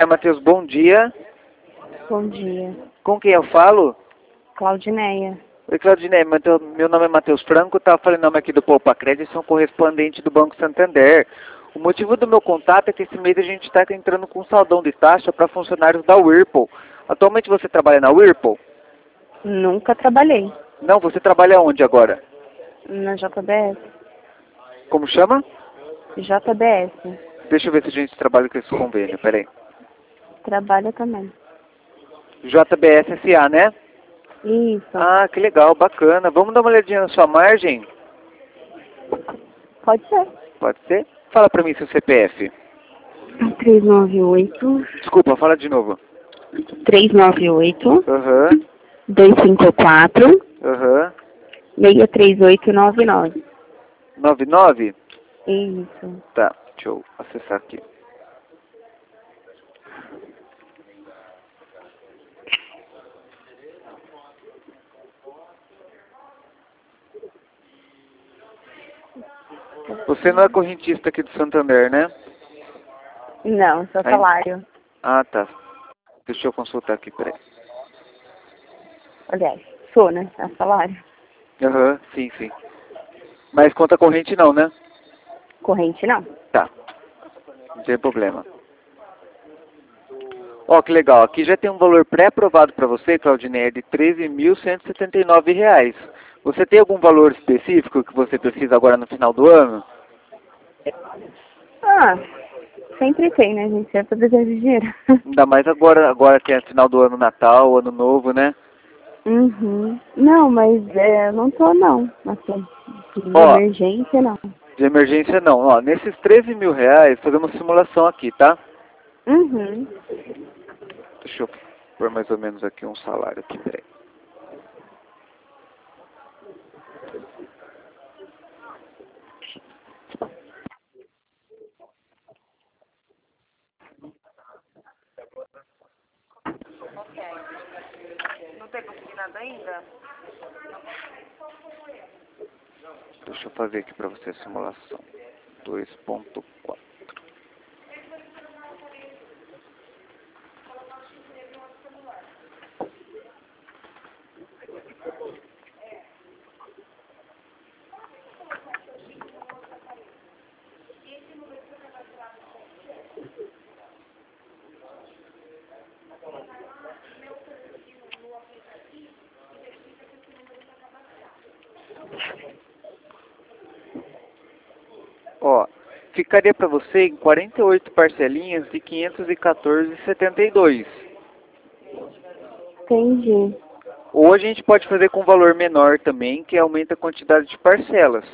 Matheus, bom dia. Bom dia. Com quem eu falo? Claudineia. Oi, Claudinei, meu nome é Matheus Franco, tá falando nome aqui do Poupa Crédito, sou um correspondente do Banco Santander. O motivo do meu contato é que esse mês a gente está entrando com um saldão de taxa para funcionários da Whirlpool. Atualmente você trabalha na Whirlpool? Nunca trabalhei Não, você trabalha onde agora? na JBS. Como chama? JBS. Deixa eu ver se a gente trabalha com esse convênio, peraí. Trabalha também. JBS SA, né? Isso. Ah, que legal, bacana. Vamos dar uma olhadinha na sua margem? Pode ser. Pode ser? Fala pra mim seu CPF. 398. Desculpa, fala de novo. 398. Aham, 254. aham. 63899. 99? Isso. Tá, deixa eu acessar aqui. Você não é correntista aqui do Santander, né? Não, seu salário. Ah, tá. Deixa eu consultar aqui, peraí. Aliás, sou, né? É salário. Aham, sim, sim. Mas conta corrente não, né? Corrente não. Tá, não tem problema. Ó, que legal. Aqui já tem um valor pré-aprovado para você, Claudinei, de R$ 13.179. Você tem algum valor específico que você precisa agora no final do ano? Ah, sempre tem, né? A gente sempre precisa de dinheiro. Ainda mais agora que é final do ano Natal, Ano Novo, né? Uhum. Não, mas não tô não. Assim, de Ó, emergência não. de emergência não. Ó, nesses R$ 13.000, fazer uma simulação aqui, tá? Uhum. Deixa eu pôr mais ou menos aqui um salário aqui, peraí. Não tem conseguido nada ainda? Deixa eu fazer aqui para você a simulação. 2.4. Ó, ficaria para você em 48 parcelinhas de 514,72. Entendi. Ou a gente pode fazer com valor menor também, que aumenta a quantidade de parcelas.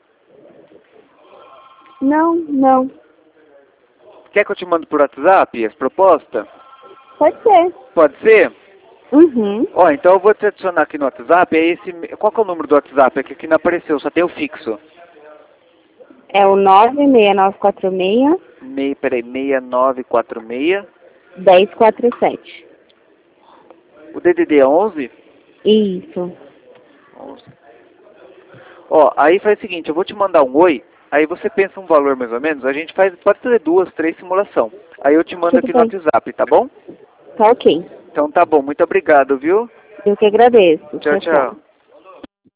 Não. Quer que eu te mande por WhatsApp as propostas? Pode ser. Pode ser? Uhum. Ó, então eu vou te adicionar aqui no WhatsApp. Qual que é o número do WhatsApp? É que aqui não apareceu, só tem o fixo. É o 96946 Peraí, 6946. 1047. O DDD é 11? Isso. 11. Ó, aí faz o seguinte, eu vou te mandar um oi, aí você pensa um valor mais ou menos, a gente pode fazer 2, 3 simulação. Aí eu te mando Tudo aqui no bem. WhatsApp, tá bom? Tá ok. Então tá bom, muito obrigado, viu? Eu que agradeço. Tchau, tchau.